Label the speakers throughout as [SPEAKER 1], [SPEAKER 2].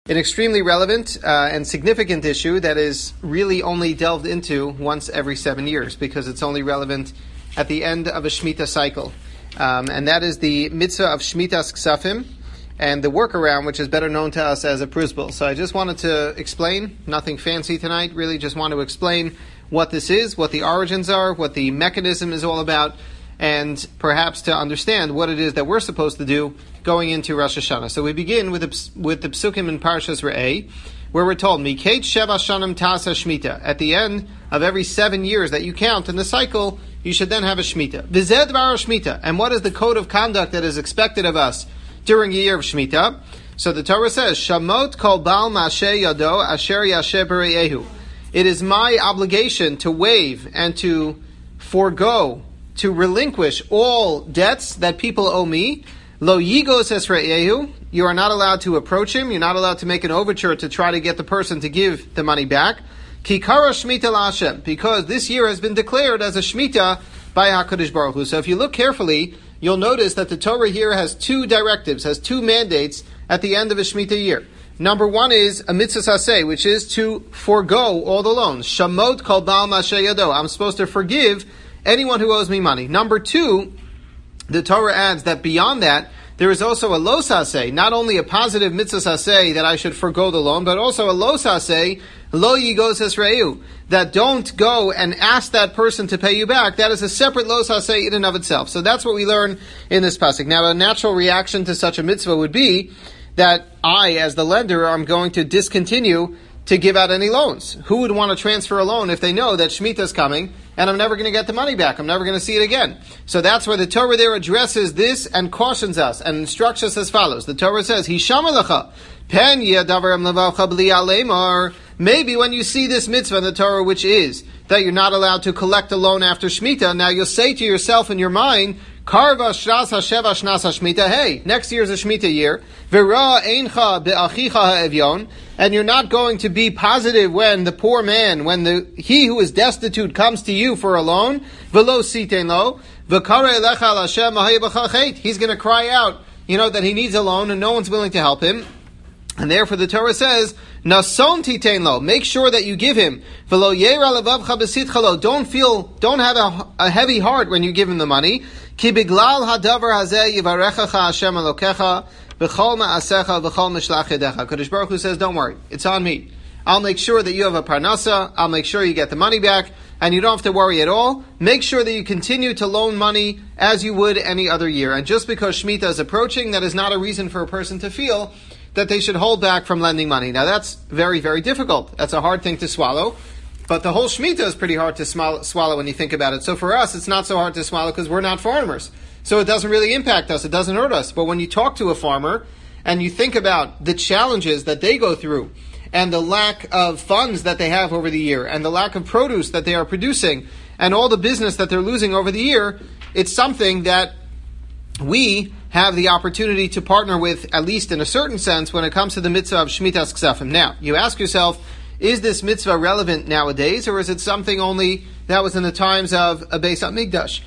[SPEAKER 1] an extremely relevant and significant issue that is really only delved into once every 7 years, because it's only relevant at the end of a Shemitah cycle. And that is the mitzvah of Shmitas Ksafim, and the workaround, which is better known to us as a prusbul. So I just wanted to explain, nothing fancy tonight, really just want to explain what this is, what the origins are, what the mechanism is all about, and perhaps to understand what it is that we're supposed to do going into Rosh Hashanah. So we begin with the psukim in Parshas Re'eh, where we're told, Mikate Sheva Shanim Tasa Shmita. At the end of every 7 years that you count in the cycle, you should then have a Shmita. V'zed var Shmita. And what is the code of conduct that is expected of us during a year of Shemitah? So the Torah says, Shamot kol bal ma'aseh yado asher yaseh b're'ehu. It is my obligation to waive and to forego, to relinquish all debts that people owe me. Lo yigos es re'ehu. You are not allowed to approach him. You're not allowed to make an overture to try to get the person to give the money back. Kikara Shemitah la'Hashem. Because this year has been declared as a Shemitah by HaKadosh Baruch Hu. So if you look carefully, you'll notice that the Torah here has two directives, has two mandates at the end of a Shemitah year. Number one is a mitzvah saseh, which is to forego all the loans. Shamot kol bal ma'aseh yado. I'm supposed to forgive anyone who owes me money. Number two, the Torah adds that beyond that, there is also a lo saseh, not only a positive mitzvah saseh that I should forego the loan, but also a lo saseh, lo yigos esreu, that don't go and ask that person to pay you back. That is a separate lo saseh in and of itself. So that's what we learn in this pasuk. Now, a natural reaction to such a mitzvah would be that I, as the lender, am going to discontinue to give out any loans. Who would want to transfer a loan if they know that Shemitah is coming and I'm never going to get the money back? I'm never going to see it again. So that's where the Torah there addresses this and cautions us and instructs us as follows. The Torah says, Hishamalacha, pen yadavar levavcha bli alemar. Maybe when you see this mitzvah in the Torah, which is that you're not allowed to collect a loan after Shemitah, now you'll say to yourself in your mind, Karva shras hasheva shnas hashmita. Hey, next year's a Shemitah year. V'ra eincha be'achicha ha'evyon. And you're not going to be positive when the poor man, when he who is destitute comes to you for a loan. V'lo sitein lo. V'kare elecha l'Hashem mahay b'chachet. He's going to cry out, that he needs a loan and no one's willing to help him. And therefore the Torah says, Nason titein lo. Make sure that you give him. V'lo yera levavcha b'sitcha lo. Don't have a heavy heart when you give him the money. Ki biglal hadavar hazeh yivarechacha Hashem elokecha v'chol ma'asecha v'chol mishlach yedecha. Kadosh Baruch Hu says, don't worry, it's on me. I'll make sure that you have a parnasa. I'll make sure you get the money back, and you don't have to worry at all. Make sure that you continue to loan money as you would any other year. And just because Shemitah is approaching, that is not a reason for a person to feel that they should hold back from lending money. Now that's very, very difficult. That's a hard thing to swallow. But the whole Shemitah is pretty hard to swallow when you think about it. So for us, it's not so hard to swallow because we're not farmers. So it doesn't really impact us. It doesn't hurt us. But when you talk to a farmer and you think about the challenges that they go through and the lack of funds that they have over the year and the lack of produce that they are producing and all the business that they're losing over the year, it's something that we have the opportunity to partner with, at least in a certain sense, when it comes to the mitzvah of Shmitas Ksafim. Now, you ask yourself, is this mitzvah relevant nowadays, or is it something only that was in the times of a Beis HaMikdash?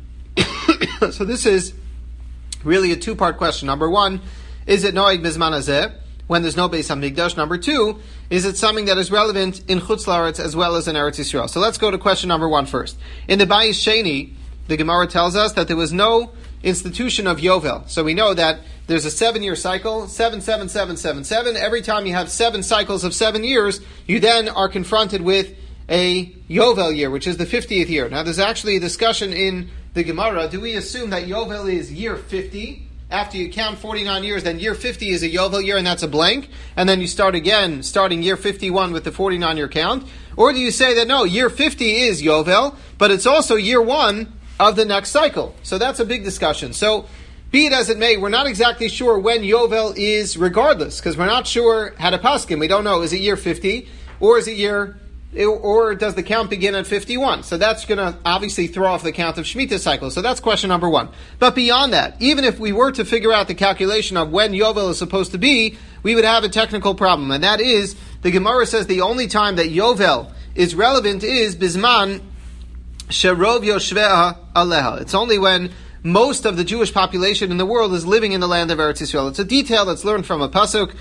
[SPEAKER 1] So this is really a two-part question. Number one, is it noeg bizman hazeh, when there's no Beis HaMikdash? Number two, is it something that is relevant in Chutz La'aretz as well as in Eretz Yisrael? So let's go to question number one first. In the Bayis Sheni, the Gemara tells us that there was no institution of Yovel. So we know that there's a 7-year cycle, 7, 7, 7, 7, 7. Every time you have 7 cycles of 7 years, you then are confronted with a Yovel year, which is the 50th year. Now there's actually a discussion in the Gemara. Do we assume that Yovel is year 50? After you count 49 years, then year 50 is a Yovel year and that's a blank, and then you start again, starting year 51 with the 49-year count? Or do you say that no, year 50 is Yovel, but it's also year 1 of the next cycle? So that's a big discussion. So be it as it may, we're not exactly sure when Yovel is regardless, because we're not sure how to paskin. We don't know, is it year 50, or is it or does the count begin at 51? So that's going to obviously throw off the count of Shemitah cycles. So that's question number one. But beyond that, even if we were to figure out the calculation of when Yovel is supposed to be, we would have a technical problem. And that is, the Gemara says the only time that Yovel is relevant is Bizman Sherov Yoshvea Aleha. It's only when most of the Jewish population in the world is living in the land of Eretz Yisrael. It's a detail that's learned from a pasuk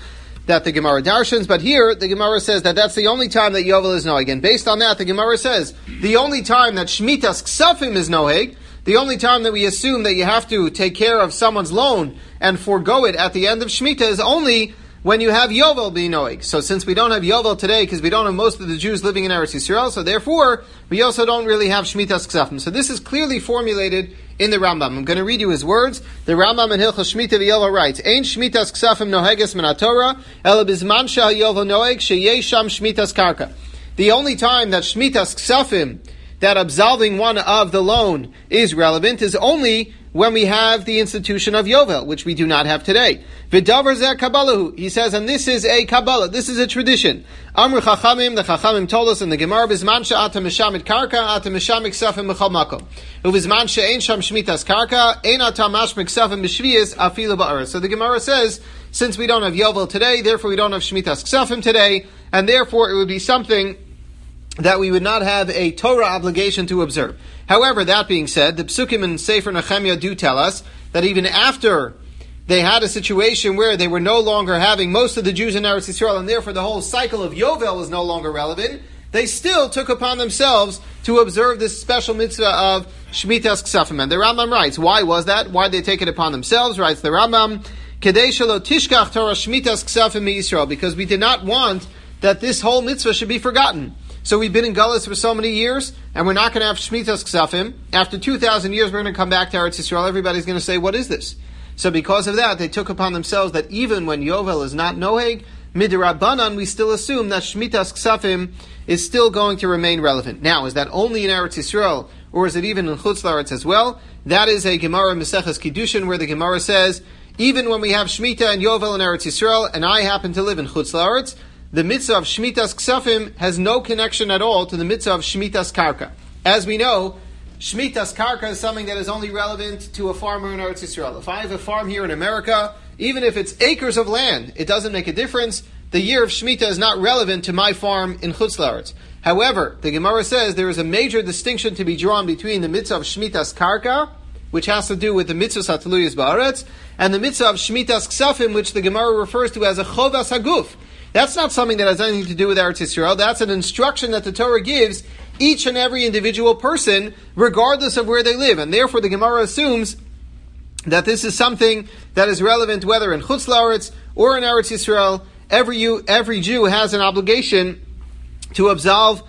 [SPEAKER 1] that the Gemara darshans, but here the Gemara says that that's the only time that Yovel is noheg. And based on that, the Gemara says the only time that Shmitas Ksafim is noheg, the only time that we assume that you have to take care of someone's loan and forego it at the end of Shemitah is only when you have Yovel being noeg. So since we don't have Yovel today, because we don't have most of the Jews living in Eretz Yisrael, so therefore we also don't really have Shmitas Ksafim. So this is clearly formulated in the Rambam. I'm going to read you his words. The Rambam in Hilchos Shemitah v'Yovel writes, Ein Shmitas Ksafim noheges min haTorah, ela bizman she'Yovel noeg sheyesh sham Shmitas Karka. The only time that Shmitas Ksafim, that absolving one of the loan, is relevant is only when we have the institution of Yovel, which we do not have today. V'davar zeh kabbalahu, he says, and this is a Kabbalah, this is a tradition. Amr Chachamim, the Chachamim told us in the Gemara, Bizman she'ata mishamit karka, ata mishamik ksafim b'chol makom. Uvizman she'ein sham shmitas karka, ein ata mashmik ksafim b'shviyas afilu ba'aretz. So the Gemara says, since we don't have Yovel today, therefore we don't have shmitas ksafim today, and therefore it would be something that we would not have a Torah obligation to observe. However, that being said, the Psukim in Sefer Nehemiah do tell us that even after they had a situation where they were no longer having most of the Jews in Eretz Yisrael, and therefore the whole cycle of Yovel was no longer relevant, they still took upon themselves to observe this special mitzvah of Shmitas Ksafim. And the Rambam writes, why was that? Why did they take it upon themselves? Writes the Rambam, Kedei shelo tishkach Torah Shmitas Ksafim miYisrael, because we did not want that this whole mitzvah should be forgotten. So we've been in Gullus for so many years, and we're not going to have Shmitas Ksafim. After 2,000 years, we're going to come back to Eretz Yisrael. Everybody's going to say, what is this? So because of that, they took upon themselves that even when Yovel is not noheg, midrabanan, we still assume that Shmitas Ksafim is still going to remain relevant. Now, is that only in Eretz Yisrael, or is it even in Chutz La'aretz as well? That is a Gemara Maseches Kiddushin, where the Gemara says, even when we have Shemitah and Yovel in Eretz Yisrael, and I happen to live in Chutz La'aretz, the mitzvah of Shmitas Ksafim has no connection at all to the mitzvah of Shmitas Karka. As we know, Shmitas Karka is something that is only relevant to a farmer in Eretz Yisrael. If I have a farm here in America, even if it's acres of land, it doesn't make a difference. The year of Shemitah is not relevant to my farm in Chutz La'aretz. However, the Gemara says there is a major distinction to be drawn between the mitzvah of Shmitas Karka, which has to do with the mitzvah Sataluyas Ba'aretz, and the mitzvah of Shmitas Ksafim, which the Gemara refers to as a Chovas Haguf. That's not something that has anything to do with Eretz Yisrael. That's an instruction that the Torah gives each and every individual person, regardless of where they live. And therefore the Gemara assumes that this is something that is relevant whether in Chutz La'aretz or in Eretz Yisrael. Every Jew has an obligation to absolve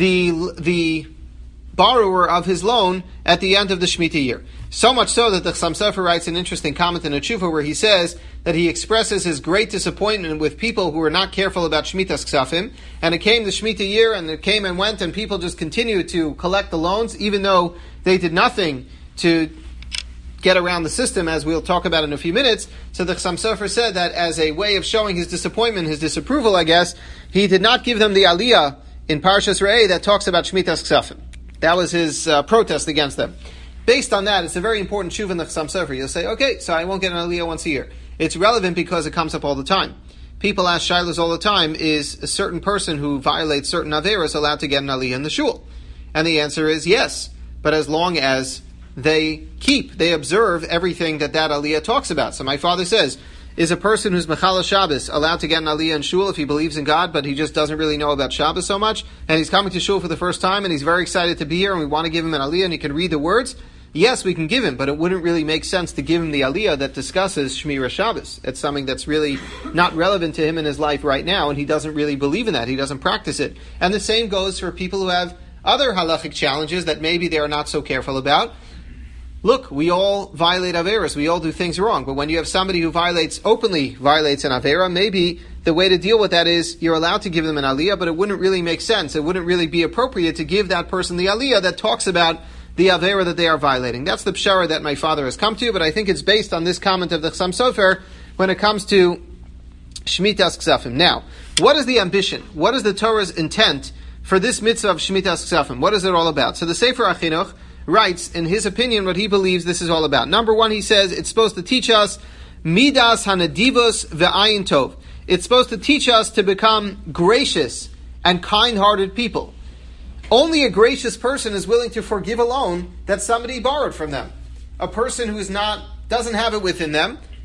[SPEAKER 1] the borrower of his loan at the end of the Shemitah year. So much so that the Chassam Sofer writes an interesting comment in a tshuva where he says that he expresses his great disappointment with people who are not careful about Shmitas Ksafim. And it came the Shemitah year, and it came and went, and people just continued to collect the loans, even though they did nothing to get around the system, as we'll talk about in a few minutes. So the Chassam Sofer said that as a way of showing his disappointment, his disapproval, I guess, he did not give them the aliyah in Parshas Re'eh that talks about Shmitas Ksafim. That was his protest against them. Based on that, it's a very important tshuva in the Chassam Sofer. You'll say, okay, so I won't get an aliyah once a year. It's relevant because it comes up all the time. People ask shilas all the time, is a certain person who violates certain averos allowed to get an aliyah in the shul? And the answer is yes, but as long as they observe everything that aliyah talks about. So my father says, is a person who's Mechala Shabbos allowed to get an aliyah in shul if he believes in God, but he just doesn't really know about Shabbos so much, and he's coming to shul for the first time, and he's very excited to be here, and we want to give him an aliyah, and he can read the words? Yes, we can give him, but it wouldn't really make sense to give him the aliyah that discusses Shmira Shabbos. It's something that's really not relevant to him in his life right now, and he doesn't really believe in that. He doesn't practice it. And the same goes for people who have other halachic challenges that maybe they are not so careful about. Look, we all violate averas. We all do things wrong. But when you have somebody who openly violates an avera, maybe the way to deal with that is you're allowed to give them an aliyah, but it wouldn't really make sense. It wouldn't really be appropriate to give that person the aliyah that talks about the avera that they are violating. That's the pshara that my father has come to, but I think it's based on this comment of the Chassam Sofer when it comes to Shmitas Ksafim. Now, what is the ambition? What is the Torah's intent for this mitzvah of Shmitas Ksafim? What is it all about? So the Sefer HaChinuch writes, in his opinion, what he believes this is all about. Number one, he says, it's supposed to teach us Midas Hanadivus Ve'ayin Tov. It's supposed to teach us to become gracious and kind-hearted people. Only a gracious person is willing to forgive a loan that somebody borrowed from them. A person who doesn't have it within them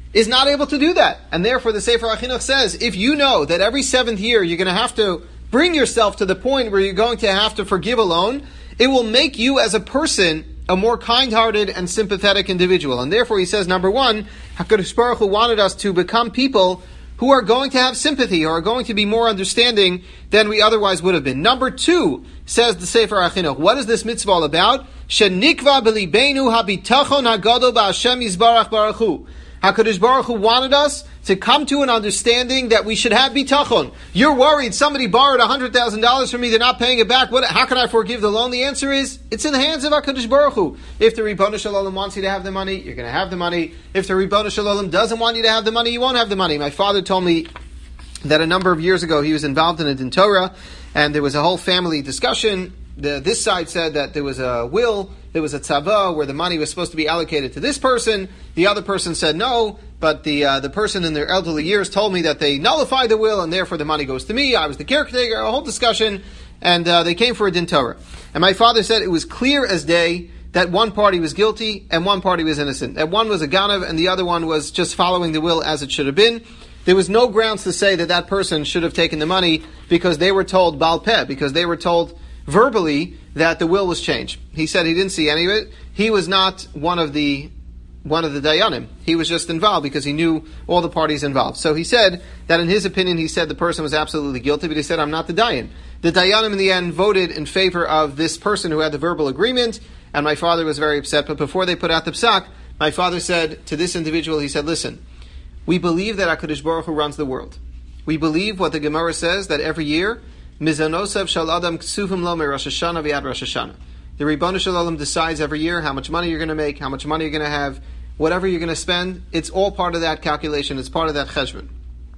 [SPEAKER 1] is not able to do that. And therefore the Sefer HaChinuch says, if you know that every 7th year you're going to have to bring yourself to the point where you're going to have to forgive a loan, it will make you as a person a more kind-hearted and sympathetic individual. And therefore he says, number one, HaKadosh Baruch Hu wanted us to become people who are going to have sympathy, or are going to be more understanding than we otherwise would have been. Number two, says the Sefer HaChinuch, what is this mitzvah all about? Shenikva b'libeinu habitachon hagadol ba'Hashem Yisbarach Baruch Hu. HaKadosh Baruch Hu wanted us to come to an understanding that we should have bitachon. You're worried somebody borrowed $100,000 from me, they're not paying it back. How can I forgive the loan? The answer is, it's in the hands of HaKadosh Baruch Hu. If the Ribono Shel Olam wants you to have the money, you're going to have the money. If the Ribono Shel Olam doesn't want you to have the money, you won't have the money. My father told me that a number of years ago he was involved in a Din Torah, and there was a whole family discussion. This side said that there was a will, there was a tzava where the money was supposed to be allocated to this person. The other person said no, but the person in their elderly years told me that they nullified the will and therefore the money goes to me. I was the caretaker, a whole discussion, and they came for a Din Torah. And my father said it was clear as day that one party was guilty and one party was innocent. That one was a ganav and the other one was just following the will as it should have been. There was no grounds to say that that person should have taken the money because they were told Baal Peh, because they were told verbally that the will was changed. He said he didn't see any of it. He was not one of the dayanim. He was just involved because he knew all the parties involved. So he said that in his opinion, he said the person was absolutely guilty, but he said, I'm not the dayan. The dayanim in the end voted in favor of this person who had the verbal agreement, and my father was very upset. But before they put out the psak, my father said to this individual, he said, listen, we believe that HaKadosh Baruch Hu runs the world. We believe what the Gemara says, that every year, Mizanosav shal adam ksuvim lo Rosh Hashanah v'ad Rosh Hashanah. The Ribono Shel Olam decides every year how much money you're going to make, how much money you're going to have, whatever you're going to spend. It's all part of that calculation. It's part of that cheshbon.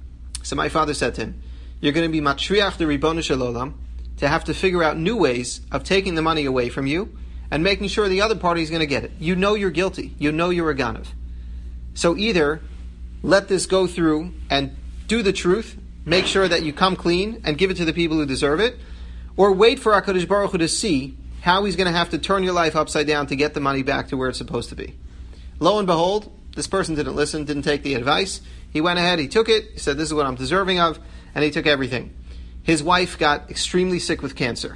[SPEAKER 1] So my father said to him, you're going to be matriach the Ribono Shel Olam to have to figure out new ways of taking the money away from you and making sure the other party is going to get it. You know you're guilty. You know you're a ganav. So either let this go through and do the truth, make sure that you come clean and give it to the people who deserve it, or wait for HaKadosh Baruch Hu to see how he's going to have to turn your life upside down to get the money back to where it's supposed to be. Lo and behold, this person didn't listen, didn't take the advice. He went ahead, he took it, he said, this is what I'm deserving of, and he took everything. His wife got extremely sick with cancer.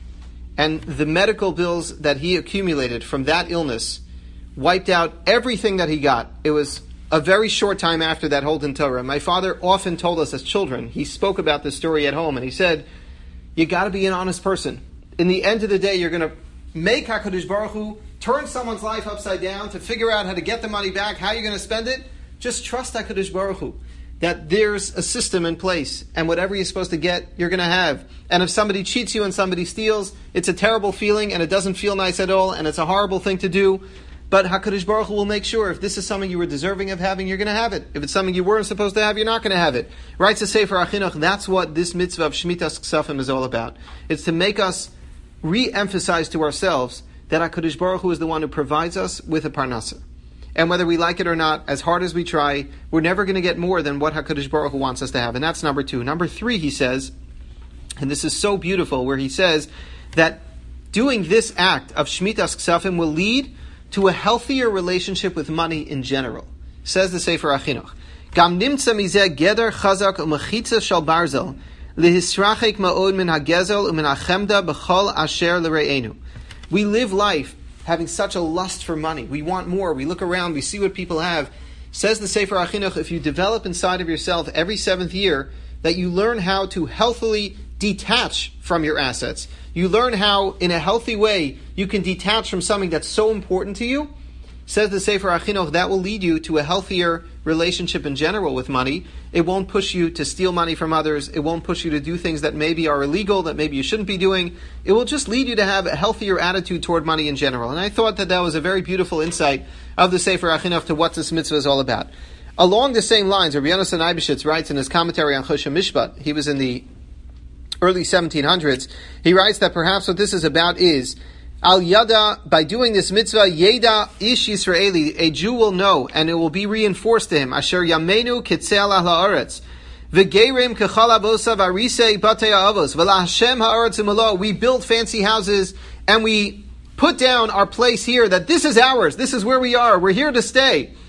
[SPEAKER 1] And the medical bills that he accumulated from that illness wiped out everything that he got. It was a very short time after that whole Din Torah. My father often told us as children, he spoke about this story at home, and he said, you got to be an honest person. In the end of the day, you're going to make HaKadosh Baruch Hu turn someone's life upside down to figure out how to get the money back, how you're going to spend it. Just trust HaKadosh Baruch Hu that there's a system in place, and whatever you're supposed to get, you're going to have. And if somebody cheats you and somebody steals, it's a terrible feeling, and it doesn't feel nice at all, and it's a horrible thing to do. But HaKadosh Baruch Hu will make sure if this is something you were deserving of having, you're going to have it. If it's something you weren't supposed to have, you're not going to have it. Right to say for HaChinuch, that's what this mitzvah of Shmitas Ksafim is all about. It's to make us re-emphasize to ourselves that HaKadosh Baruch Hu is the one who provides us with a parnasa. And whether we like it or not, as hard as we try, we're never going to get more than what HaKadosh Baruch Hu wants us to have. And that's number two. Number three, he says, and this is so beautiful, where he says that doing this act of Shmitas Ksafim will lead to a healthier relationship with money in general. Says the Sefer HaChinuch, Gam nimtza mizeh geder chazak u'mechitza shal barzel lehisrachek ma'od min hagezel u'min hachemda b'chol asher l're'enu. We live life having such a lust for money. We want more. We look around. We see what people have. Says the Sefer HaChinuch, if you develop inside of yourself every 7th year that you learn how to healthily detach from your assets, you learn how, in a healthy way, you can detach from something that's so important to you, says the Sefer HaChinuch, that will lead you to a healthier relationship in general with money. It won't push you to steal money from others. It won't push you to do things that maybe are illegal, that maybe you shouldn't be doing. It will just lead you to have a healthier attitude toward money in general. And I thought that was a very beautiful insight of the Sefer HaChinuch to what this mitzvah is all about. Along the same lines, Rabbi Yonasan Eibeshitz writes in his commentary on Choshen Mishpat, he was in the early 1700s, he writes that perhaps what this is about is Al Yada, by doing this mitzvah, Yeda Ish Yisraeli, a Jew will know, and it will be reinforced to him, Asher Yamenu Kitzel Ha'aretz, V'Gerim Kechala Bosa Varisei Batei Avos, V'la Hashem Ha'aretz Imalo. We build fancy houses, and we put down our place here, that this is ours, this is where we are, we're here to stay.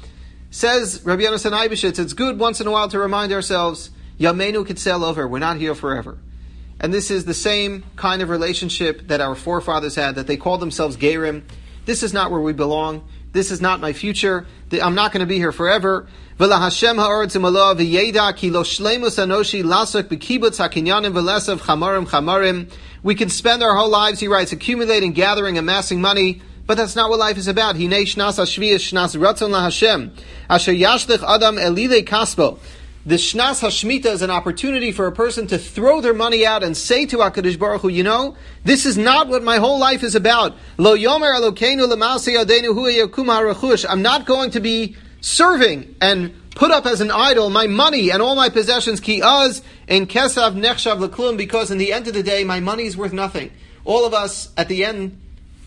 [SPEAKER 1] Says Rabbi Yonasan Eibeshitz, it's good once in a while to remind ourselves, Yameinu could sail over, we're not here forever. And this is the same kind of relationship that our forefathers had, that they called themselves Gerim. This is not where we belong. This is not my future. I'm not going to be here forever. We can spend our whole lives, he writes, accumulating, gathering, amassing money, but that's not what life is about. The Shnas HaShmita is an opportunity for a person to throw their money out and say to HaKadosh Baruch Hu, this is not what my whole life is about. Lo yomer Elokeinu l'maaseh yadeinu hu yakum harachush. I'm not going to be serving and put up as an idol my money and all my possessions, ki az en kesav nechshav l'klum, because in the end of the day, my money is worth nothing. All of us, at the end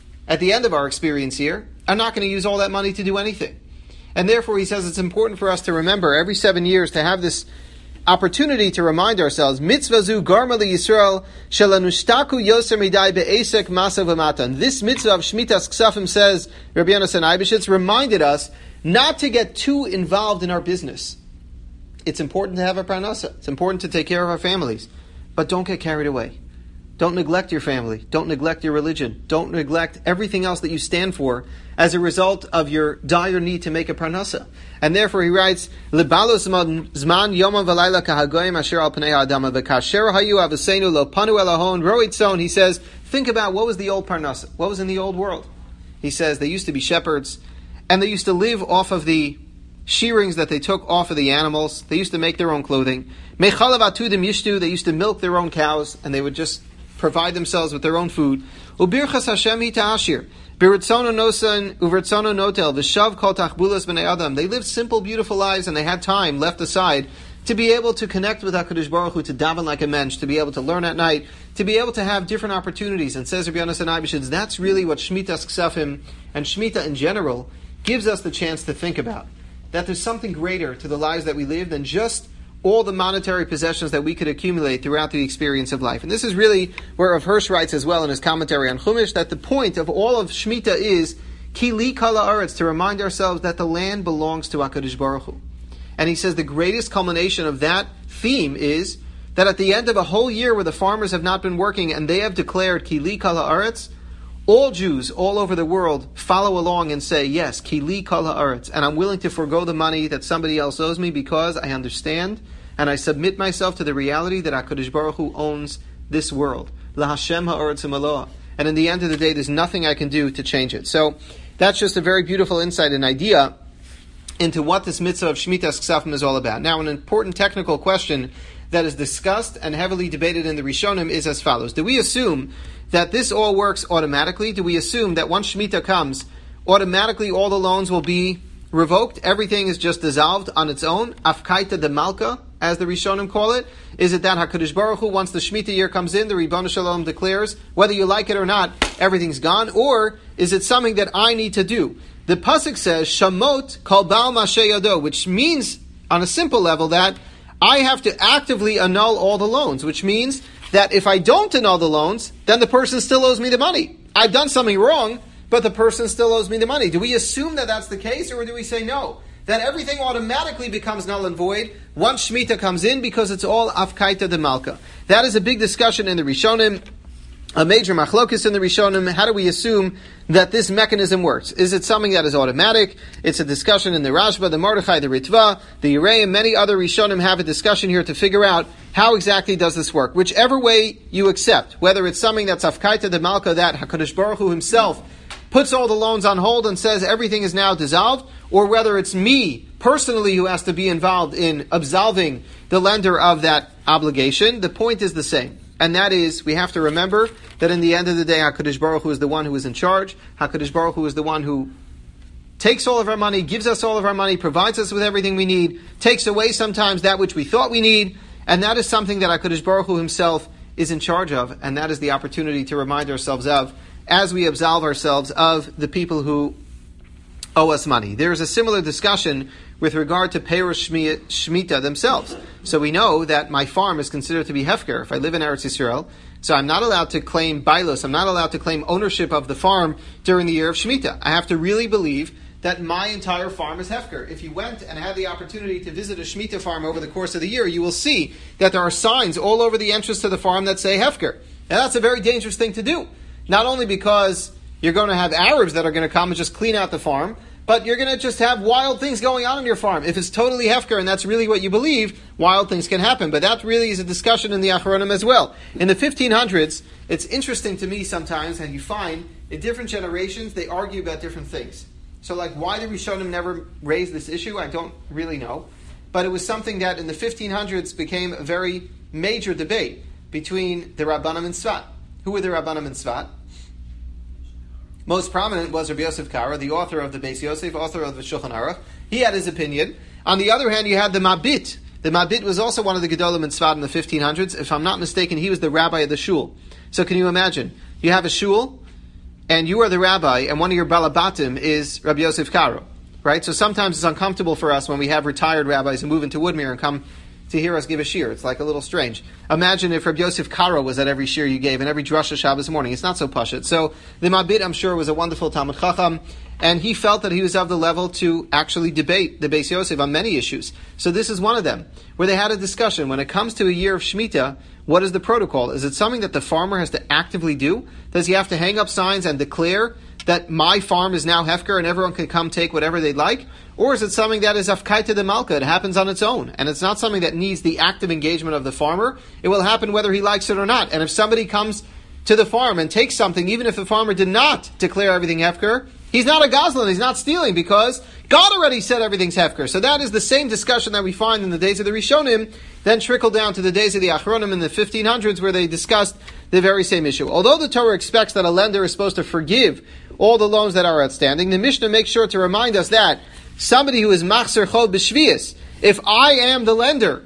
[SPEAKER 1] of our experience here, are not going to use all that money to do anything. And therefore, he says it's important for us to remember every 7 years to have this opportunity to remind ourselves, mitzvah zu garma li Yisrael shelanushtaku yoser midai be'esek masa v'matan. This mitzvah of Shmitas Ksafim, says Rabbi Yonasan Eibeshitz, reminded us not to get too involved in our business. It's important to have a parnasa. It's important to take care of our families. But don't get carried away. Don't neglect your family. Don't neglect your religion. Don't neglect everything else that you stand for as a result of your dire need to make a parnasa. And therefore he writes, Libalos zman yoma v'layla kahagoyim asher al pnei ha'adama v'kasher hayu avosenu lo panu elahon roitzon. He says, think about what was the old parnasa, what was in the old world. He says they used to be shepherds, and they used to live off of the shearings that they took off of the animals. They used to make their own clothing. Mechalav atudim yishtu, they used to milk their own cows, and they would just provide themselves with their own food. Ubirchas Hashem hi ta'ashir. Biritzono nosan uvirtzono notel. V'shav kol tachbulas b'nei adam. They lived simple, beautiful lives, and they had time left aside to be able to connect with HaKadosh Baruch Hu, to daven like a mensch, to be able to learn at night, to be able to have different opportunities. And says Rabbi Yonasan Eibeshitz, that's really what Shmitas Ksafim and Shmita in general gives us the chance to think about. That there's something greater to the lives that we live than just all the monetary possessions that we could accumulate throughout the experience of life. And this is really where Rav Hirsch writes as well in his commentary on Chumash, that the point of all of Shemitah is ki li kala aretz, to remind ourselves that the land belongs to HaKadosh Baruch Hu. And he says the greatest culmination of that theme is that at the end of a whole year where the farmers have not been working and they have declared ki li kala aretz, all Jews all over the world follow along and say, yes, ki li kol ha'aretz, and I'm willing to forego the money that somebody else owes me because I understand and I submit myself to the reality that HaKadosh Baruch Hu owns this world. La Hashem ha'aretz u'maloah. And in the end of the day, there's nothing I can do to change it. So that's just a very beautiful insight and idea into what this mitzvah of Shmitas Ksafim is all about. Now, an important technical question that is discussed and heavily debated in the Rishonim is as follows. Do we assume that this all works automatically? Do we assume that once Shemitah comes, automatically all the loans will be revoked? Everything is just dissolved on its own? Afkaita de Malka, as the Rishonim call it? Is it that HaKadosh Baruch Hu, once the Shemitah year comes in, the Ribbon Shalom declares, whether you like it or not, everything's gone? Or is it something that I need to do? The Pasuk says, Shamot kol ba'al mashe yado, which means, on a simple level, that I have to actively annul all the loans, which means that if I don't annul the loans, then the person still owes me the money. I've done something wrong, but the person still owes me the money. Do we assume that that's the case, or do we say no? That everything automatically becomes null and void once Shemitah comes in because it's all Afkaita de Malka. That is a big discussion in the Rishonim, a major machlokis in the Rishonim. How do we assume that this mechanism works? Is it something that is automatic? It's a discussion in the Rashba, the Mordechai, the Ritva, the Yereim, many other Rishonim have a discussion here to figure out how exactly does this work. Whichever way you accept, whether it's something that's Afkaita de Malka, that HaKadosh Baruch Hu himself puts all the loans on hold and says everything is now dissolved, or whether it's me personally who has to be involved in absolving the lender of that obligation, the point is the same. And that is, we have to remember that in the end of the day, HaKadosh Baruch Hu is the one who is in charge. HaKadosh Baruch Hu is the one who takes all of our money, gives us all of our money, provides us with everything we need, takes away sometimes that which we thought we need, and that is something that HaKadosh Baruch Hu himself is in charge of, and that is the opportunity to remind ourselves of as we absolve ourselves of the people who owe us money. There is a similar discussion with regard to Peirush Shemitah themselves. So we know that my farm is considered to be Hefker if I live in Eretz Yisrael. So I'm not allowed to claim Bailos, I'm not allowed to claim ownership of the farm during the year of Shemitah. I have to really believe that my entire farm is hefker. If you went and had the opportunity to visit a Shemitah farm over the course of the year, you will see that there are signs all over the entrance to the farm that say hefker. And that's a very dangerous thing to do. Not only because you're going to have Arabs that are going to come and just clean out the farm, but you're going to just have wild things going on in your farm. If it's totally hefker and that's really what you believe, wild things can happen. But that really is a discussion in the Achronim as well. In the 1500s, it's interesting to me sometimes how you find in different generations, they argue about different things. So like, why the Rishonim never raised this issue, I don't really know. But it was something that in the 1500s became a very major debate between the Rabbanim and Tzvat. Who were the Rabbanim and Tzvat? Most prominent was Rabbi Yosef Karo, the author of the Beis Yosef, author of the Shulchan Aruch. He had his opinion. On the other hand, you had the Mabit. The Mabit was also one of the Gedolim in Tzvat in the 1500s. If I'm not mistaken, he was the rabbi of the shul. So can you imagine? You have a shul, and you are the rabbi, and one of your balabatim is Rabbi Yosef Karo. Right? So sometimes it's uncomfortable for us when we have retired rabbis who move into Woodmere and come to hear us give a shir. It's like a little strange. Imagine if Rabbi Yosef Karo was at every shir you gave and every drasha Shabbos morning. It's not so pashut. So the Mabit, I'm sure, was a wonderful Talmud Chacham, and he felt that he was of the level to actually debate the Beis Yosef on many issues. So this is one of them, where they had a discussion. When it comes to a year of Shemitah, what is the protocol? Is it something that the farmer has to actively do? Does he have to hang up signs and declare that my farm is now hefker and everyone can come take whatever they'd like? Or is it something that is afkaita de malka? It happens on its own. And it's not something that needs the active engagement of the farmer. It will happen whether he likes it or not. And if somebody comes to the farm and takes something, even if the farmer did not declare everything hefker, he's not a gazlan, he's not stealing, because God already said everything's hefker. So that is the same discussion that we find in the days of the Rishonim, then trickle down to the days of the Achronim in the 1500s, where they discussed the very same issue. Although the Torah expects that a lender is supposed to forgive all the loans that are outstanding, the Mishnah makes sure to remind us that somebody who is machzer chod b'shvius, if I am the lender,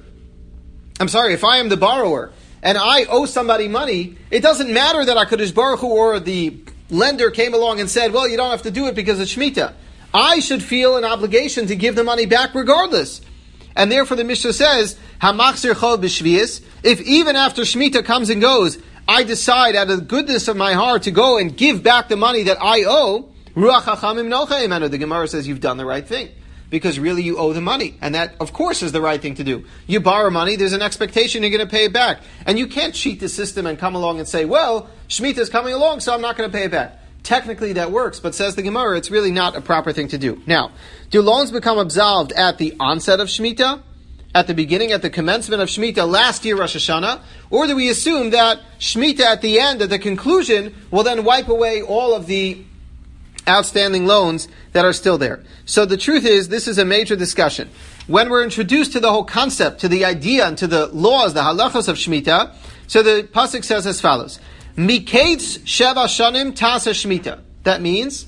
[SPEAKER 1] if I am the borrower, and I owe somebody money, it doesn't matter that HaKadosh Baruch Hu or the lender came along and said, well, you don't have to do it because it's Shemitah. I should feel an obligation to give the money back regardless. And therefore the Mishnah says, HaMachzir chod b'shvius, if even after Shemitah comes and goes, I decide out of the goodness of my heart to go and give back the money that I owe, Ruach HaChamim nocha imenu. The Gemara says you've done the right thing, because really you owe the money. And that, of course, is the right thing to do. You borrow money, there's an expectation you're going to pay it back. And you can't cheat the system and come along and say, well, Shemitah is coming along, so I'm not going to pay it back. Technically that works, but says the Gemara, it's really not a proper thing to do. Now, do loans become absolved at the onset of Shemitah? At the beginning, at the commencement of Shemitah last year, Rosh Hashanah? Or do we assume that Shemitah at the end, at the conclusion, will then wipe away all of the outstanding loans that are still there? So the truth is, this is a major discussion. When we're introduced to the whole concept, to the idea, and to the laws, the halachos of Shemitah, so the pasuk says as follows, Miketz sheva shanim tasa Shemitah. That means,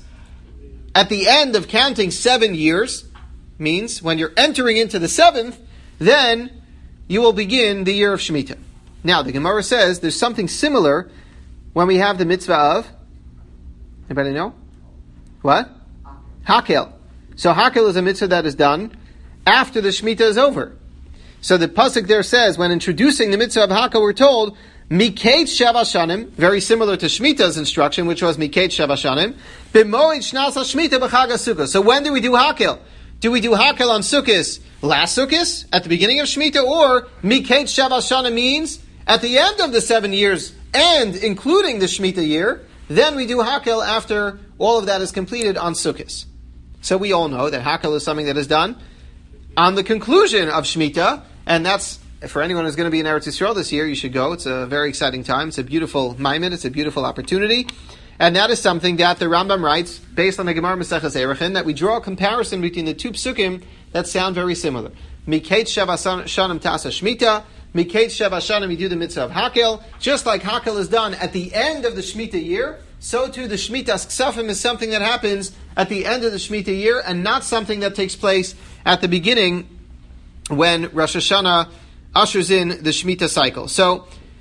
[SPEAKER 1] at the end of counting 7 years, means when you're entering into the 7th, then you will begin the year of Shemitah. Now, the Gemara says there's something similar when we have the mitzvah of, anybody know? What? Hakel. So Hakel is a mitzvah that is done after the Shemitah is over. So the pasuk there says, when introducing the mitzvah of Hakel, we're told, Miketz sheva shanim, very similar to Shemitah's instruction, which was Miketz sheva shanim, b'moed shnasa Shemitah b'chag HaSukkah. So when do we do Hakel? Do we do Hakel on Sukkot last Sukkot, at the beginning of Shemitah, or Miketz sheva shanim means at the end of the 7 years, and including the Shemitah year, then we do Hakel after all of that is completed on Sukkot. So we all know that Hakel is something that is done on the conclusion of Shemitah, and that's, for anyone who's going to be in Eretz Yisrael this year, you should go. It's a very exciting time. It's a beautiful maimed. It's a beautiful opportunity. And that is something that the Rambam writes, based on the Gemara Maseches Erechin, that we draw a comparison between the two psukim that sound very similar. Miketz sheva shanim tasa Shemitah, Miketz sheva shanim, you do the mitzvah of Hakel. Just like Hakel is done at the end of the Shemitah year, so too the Shemitah's Ksafim is something that happens at the end of the Shemitah year, and not something that takes place at the beginning when Rosh Hashanah ushers in the Shemitah cycle. So,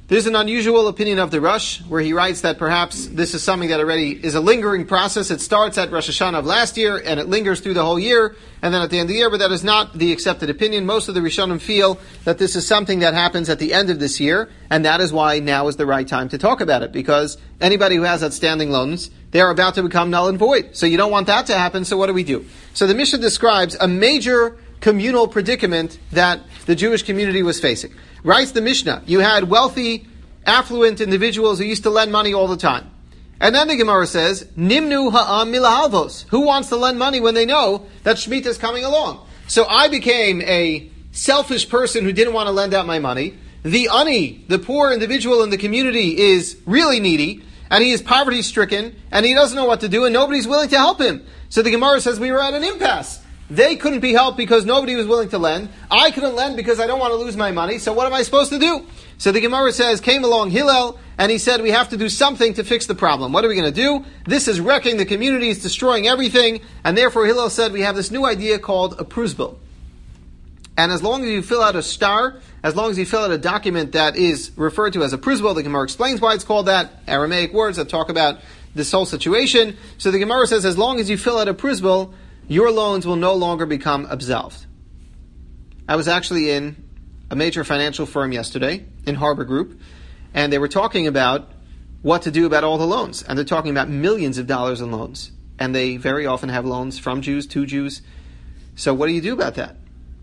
[SPEAKER 1] There's an unusual opinion of the Rosh, where he writes that perhaps this is something that already is a lingering process. It starts at Rosh Hashanah of last year, and it lingers through the whole year, and then at the end of the year, but that is not the accepted opinion. Most of the Rishonim feel that this is something that happens at the end of this year, and that is why now is the right time to talk about it, because anybody who has outstanding loans, they are about to become null and void. So you don't want that to happen, so what do? So the Mishnah describes a major communal predicament that the Jewish community was facing. Writes the Mishnah, you had wealthy, affluent individuals who used to lend money all the time. And then the Gemara says, Nimnu ha'am milahalvos. Who wants to lend money when they know that Shemitah is coming along? So I became a selfish person who didn't want to lend out my money. The ani, the poor individual in the community, is really needy, and he is poverty-stricken, and he doesn't know what to do, and nobody's willing to help him. So the Gemara says we were at an impasse. They couldn't be helped because nobody was willing to lend. I couldn't lend because I don't want to lose my money. So what am I supposed to do? So the Gemara says, came along Hillel, and he said, we have to do something to fix the problem. What are we going to do? This is wrecking the community, it's destroying everything, and therefore Hillel said, we have this new idea called a prusbel. And as long as you fill out a star, as long as you fill out a document that is referred to as a prusbel, the Gemara explains why it's called that, Aramaic words that talk about this whole situation. So the Gemara says, as long as you fill out a prusbel, your loans will no longer become absolved. I was actually in a major financial firm yesterday, in Harbor Group, and they were talking about what to do about all the loans. And they're talking about millions of dollars in loans. And they very often have loans from Jews to Jews. So what do you do about that?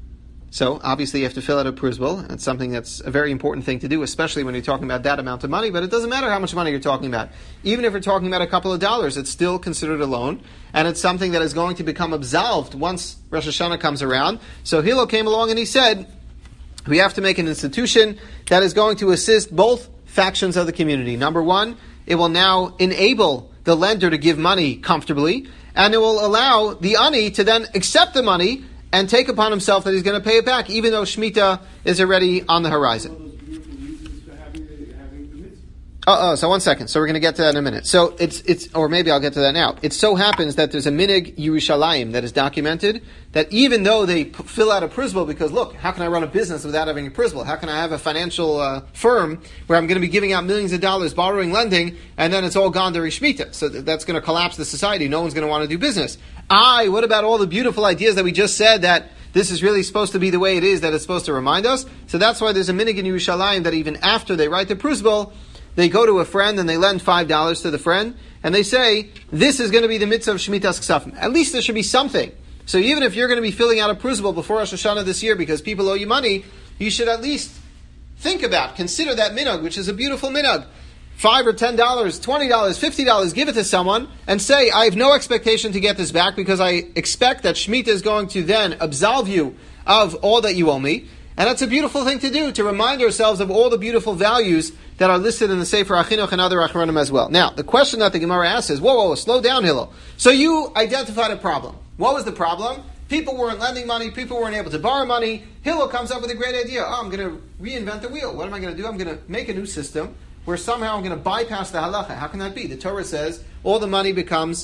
[SPEAKER 1] So obviously you have to fill out a prusbel. It's something that's a very important thing to do, especially when you're talking about that amount of money. But it doesn't matter how much money you're talking about. Even if you're talking about a couple of dollars, it's still considered a loan. And it's something that is going to become absolved once Rosh Hashanah comes around. So Hillel came along and he said, we have to make an institution that is going to assist both factions of the community. Number one, it will now enable the lender to give money comfortably, and it will allow the ani to then accept the money and take upon himself that he's going to pay it back, even though Shemitah is already on the horizon. So 1 second. So we're going to get to that in a minute. So it's, or maybe I'll get to that now. It so happens that there's a minig Yerushalayim that is documented that even though they fill out a prusbel, because look, how can I run a business without having a prusbel? How can I have a financial firm where I'm going to be giving out millions of dollars, borrowing, lending, and then it's all gone during Shemitah? So that's going to collapse the society. No one's going to want to do business. What about all the beautiful ideas that we just said that this is really supposed to be the way it is, that it's supposed to remind us? So that's why there's a minig in Yerushalayim that even after they write the prusbel, they go to a friend and they lend $5 to the friend, and they say, this is going to be the mitzvah of Shemitah's Ksafim. At least there should be something. So even if you're going to be filling out a prusbel before Rosh Hashanah this year because people owe you money, you should at least consider that minhag, which is a beautiful minhag. $5 or $10, $20, $50, give it to someone and say, I have no expectation to get this back because I expect that Shemitah is going to then absolve you of all that you owe me. And that's a beautiful thing to do, to remind ourselves of all the beautiful values that are listed in the Sefer HaChinuch and other Achronim as well. Now, the question that the Gemara asks is, whoa, slow down, Hillel. So you identified a problem. What was the problem? People weren't lending money, people weren't able to borrow money. Hillel comes up with a great idea. I'm going to reinvent the wheel. What am I going to do? I'm going to make a new system where somehow I'm going to bypass the halacha. How can that be? The Torah says all the money becomes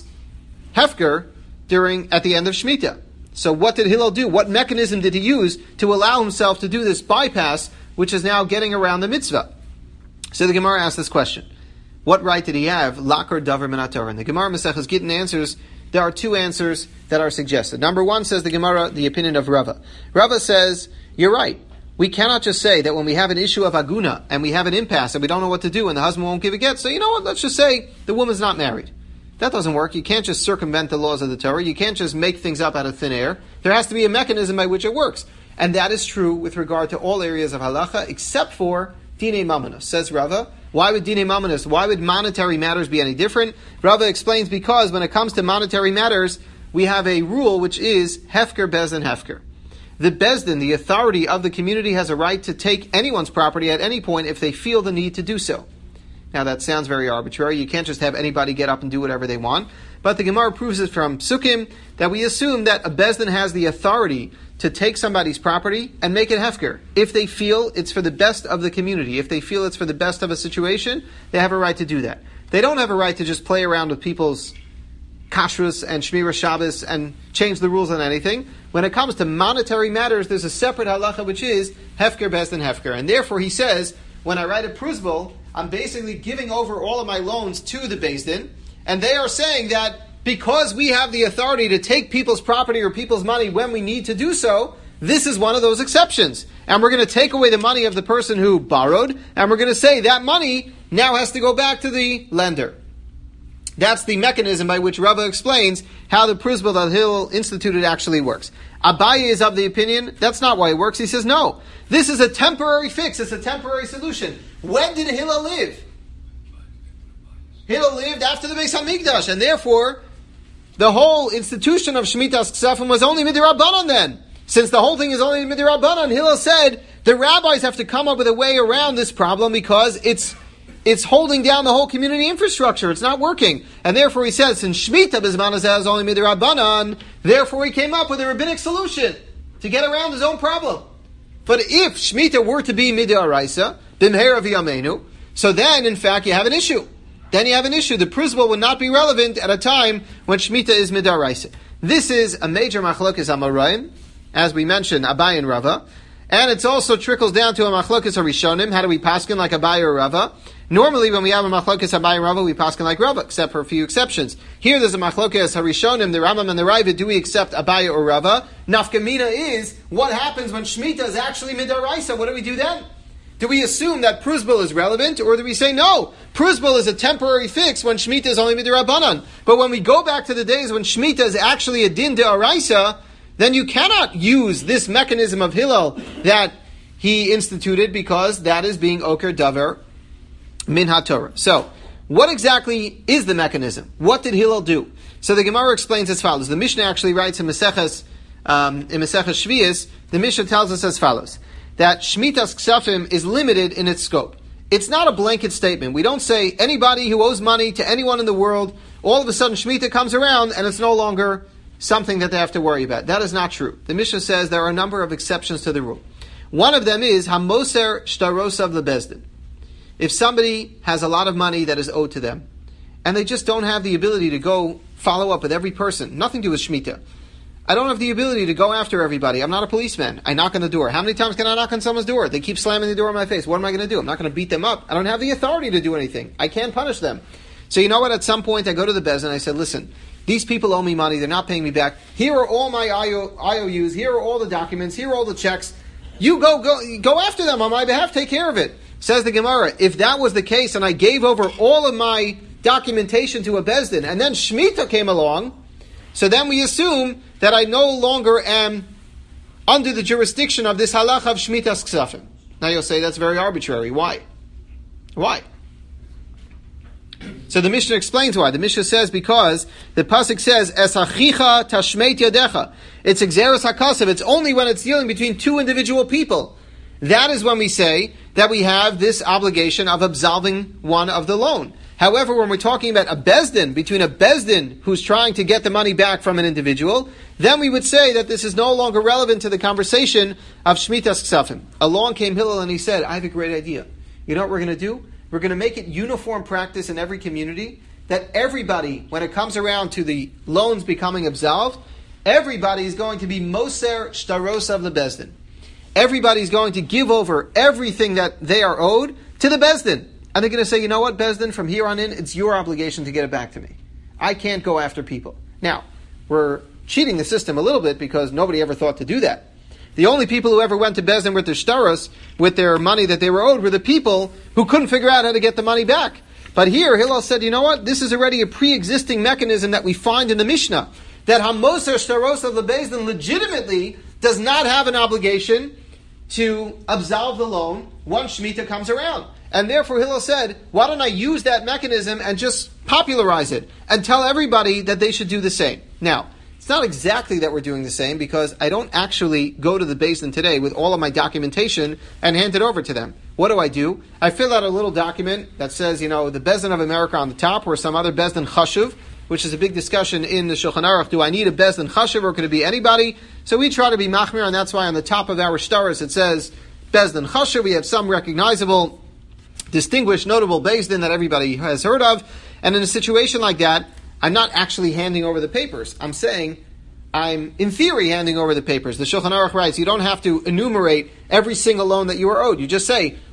[SPEAKER 1] hefker at the end of Shemitah. So what did Hillel do? What mechanism did he use to allow himself to do this bypass, which is now getting around the mitzvah? So the Gemara asks this question. What right did he have? Lakar davar min haTorah. And the Gemara Maseches Gittin answers, there are two answers that are suggested. Number one, says the Gemara, the opinion of Rava. Rava says, you're right. We cannot just say that when we have an issue of aguna and we have an impasse and we don't know what to do and the husband won't give a get, so you know what, let's just say the woman's not married. That doesn't work. You can't just circumvent the laws of the Torah. You can't just make things up out of thin air. There has to be a mechanism by which it works. And that is true with regard to all areas of halacha except for Dinei Mamonos. Says Rava, why would Dinei Mamonos, why would monetary matters be any different? Rava explains because when it comes to monetary matters, we have a rule which is Hefker, Bezdin, Hefker. The Bezdin, the authority of the community, has a right to take anyone's property at any point if they feel the need to do so. Now that sounds very arbitrary. You can't just have anybody get up and do whatever they want. But the Gemara proves it from Psukim that we assume that a Bezdin has the authority to take somebody's property and make it hefker. If they feel it's for the best of the community, if they feel it's for the best of a situation, they have a right to do that. They don't have a right to just play around with people's kashrus and shmira Shabbos and change the rules on anything. When it comes to monetary matters, there's a separate halacha which is hefker, Bezdin, hefker. And therefore he says, when I write a pruzbul, I'm basically giving over all of my loans to the Beis Din, and they are saying that because we have the authority to take people's property or people's money when we need to do so, this is one of those exceptions. And we're going to take away the money of the person who borrowed, and we're going to say that money now has to go back to the lender. That's the mechanism by which Rava explains how the pruzbul that Hillel instituted actually works. Abaye is of the opinion that's not why it works. He says, no, this is a temporary fix. It's a temporary solution. When did Hillel live? Hillel lived after the Beis HaMikdash, and therefore the whole institution of Shemitas Ksafim was only Midirabbanan then. Since the whole thing is only Midirabbanan, Hillel said the rabbis have to come up with a way around this problem because it's holding down the whole community infrastructure. It's not working. And therefore he says, since Shemitah B'zman Hazeh is only Midirabbanan, therefore he came up with a rabbinic solution to get around his own problem. But if Shemitah were to be Midaraisa, B'mhera V'yameinu, so then in fact you have an issue. Then you have an issue. The pruzbul would not be relevant at a time when Shemitah is Midaraisa. This is a major machlokes Amoraim, as we mentioned, Abaye and Rava. And it also trickles down to a machlokes Harishonim. How do we paskin like Abaye or Rava? Normally, when we have a machlokes Abaye and Rava, we paskin like Rava, except for a few exceptions. Here, there's a machlokes Harishonim, the Rambam and the Ravid. Do we accept Abaye or Rava? Nafkamina is what happens when Shemitah is actually Midaraisa. What do we do then? Do we assume that pruzbul is relevant, or do we say no? Pruzbul is a temporary fix when Shemitah is only Midirabanan. But when we go back to the days when Shemitah is actually a din de'araisa, then you cannot use this mechanism of Hillel that he instituted, because that is being oker davar min haTorah. So, what exactly is the mechanism? What did Hillel do? So the Gemara explains as follows. The Mishnah actually writes in Maseches Shvius, the Mishnah tells us as follows, that Shemitas Ksafim is limited in its scope. It's not a blanket statement. We don't say anybody who owes money to anyone in the world, all of a sudden Shemitah comes around and it's no longer something that they have to worry about. That is not true. The Mishnah says there are a number of exceptions to the rule. One of them is Hamoser Shtarosav Lebezdin. If somebody has a lot of money that is owed to them, and they just don't have the ability to go follow up with every person, nothing to do with Shemitah. I don't have the ability to go after everybody. I'm not a policeman. I knock on the door. How many times can I knock on someone's door? They keep slamming the door in my face. What am I going to do? I'm not going to beat them up. I don't have the authority to do anything. I can't punish them. So you know what? At some point I go to the Beis and I said, listen, these people owe me money. They're not paying me back. Here are all my IOUs. Here are all the documents. Here are all the checks. You go after them on my behalf. Take care of it. Says the Gemara, if that was the case and I gave over all of my documentation to a Beis Din and then Shemitah came along, so then we assume that I no longer am under the jurisdiction of this halacha of Shemitas Ksafim. Now you'll say that's very arbitrary. Why? Why? So the Mishnah explains why. The Mishnah says because the pasuk says Es hachicha tashmeit yadecha. It's exeris hakasav. It's only when it's dealing between two individual people. That is when we say that we have this obligation of absolving one of the loan. However, when we're talking about a Beis Din, between a Beis Din who's trying to get the money back from an individual, then we would say that this is no longer relevant to the conversation of Shemitas Ksafim. Along came Hillel and he said, I have a great idea. You know what we're going to do? We're going to make it uniform practice in every community that everybody, when it comes around to the loans becoming absolved, everybody is going to be Moser Shtarosav Lebeis Din. Everybody is going to give over everything that they are owed to the Beis Din. And they're going to say, you know what, Beis Din, from here on in, it's your obligation to get it back to me. I can't go after people. Now, we're cheating the system a little bit because nobody ever thought to do that. The only people who ever went to Beis Din with their shtaros, with their money that they were owed, were the people who couldn't figure out how to get the money back. But here, Hillel said, you know what, this is already a pre-existing mechanism that we find in the Mishnah, that Hamoser Shtaros of the Beis Din legitimately does not have an obligation to absolve the loan once Shemitah comes around. And therefore Hillel said, why don't I use that mechanism and just popularize it and tell everybody that they should do the same. Now, it's not exactly that we're doing the same because I don't actually go to the Beis Din today with all of my documentation and hand it over to them. What do? I fill out a little document that says, the Beis Din of America on the top or some other Beis Din Chashuv, which is a big discussion in the Shulchan Aruch. Do I need a Beis Din Chashuv or could it be anybody? So we try to be machmir, and that's why on the top of our shtaros it says Beis Din Chashuv. We have some recognizable, distinguished, notable Beis Din that everybody has heard of. And in a situation like that, I'm not actually handing over the papers. I'm saying I'm, in theory, handing over the papers. The Shulchan Aruch writes, you don't have to enumerate every single loan that you are owed. You just say,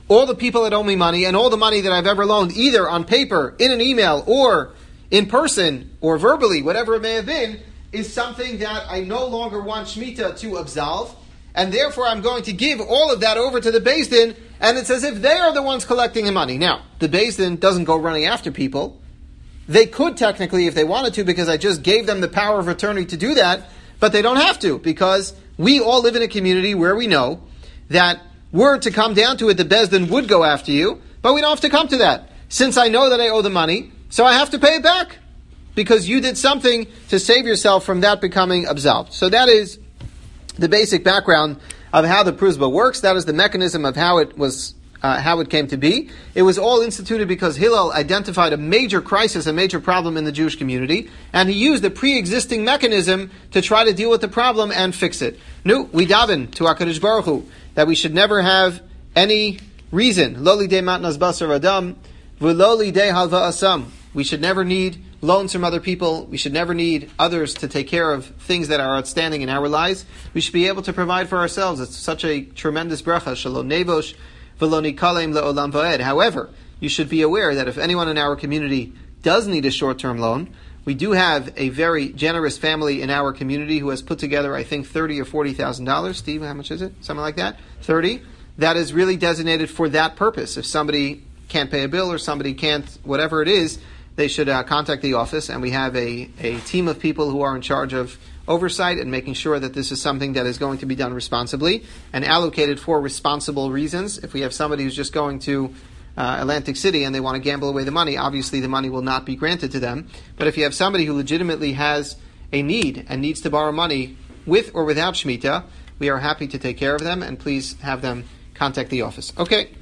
[SPEAKER 1] all the people that owe me money and all the money that I've ever loaned, either on paper, in an email, or in person, or verbally, whatever it may have been, is something that I no longer want Shemitah to absolve, and therefore I'm going to give all of that over to the Beis Din, and it's as if they are the ones collecting the money. Now, the Beis Din doesn't go running after people. They could technically if they wanted to, because I just gave them the power of attorney to do that, but they don't have to, because we all live in a community where we know that were to come down to it, the Beis Din would go after you, but we don't have to come to that. Since I know that I owe the money, so I have to pay it back, because you did something to save yourself from that becoming absolved. So that is the basic background of how the pruzba works. That is the mechanism of how it was, how it came to be. It was all instituted because Hillel identified a major crisis, a major problem in the Jewish community, and he used a pre-existing mechanism to try to deal with the problem and fix it. No, we daven to HaKadosh Baruch Hu that we should never have any reason, lo lidei matnas basar adam, v'lo lidei halva asam. We should never need loans from other people. We should never need others to take care of things that are outstanding in our lives. We should be able to provide for ourselves. It's such a tremendous bracha. Shalom nevosh v'lo nikalem le'olam va'ed. However, you should be aware that if anyone in our community does need a short-term loan, we do have a very generous family in our community who has put together, I think, $30,000 or $40,000. Steve, how much is it? Something like that? 30. That is really designated for that purpose. If somebody can't pay a bill or somebody can't, whatever it is, they should contact the office, and we have a team of people who are in charge of oversight and making sure that this is something that is going to be done responsibly and allocated for responsible reasons. If we have somebody who's just going to Atlantic City and they want to gamble away the money, obviously the money will not be granted to them. But if you have somebody who legitimately has a need and needs to borrow money with or without Shemitah, we are happy to take care of them, and please have them contact the office. Okay.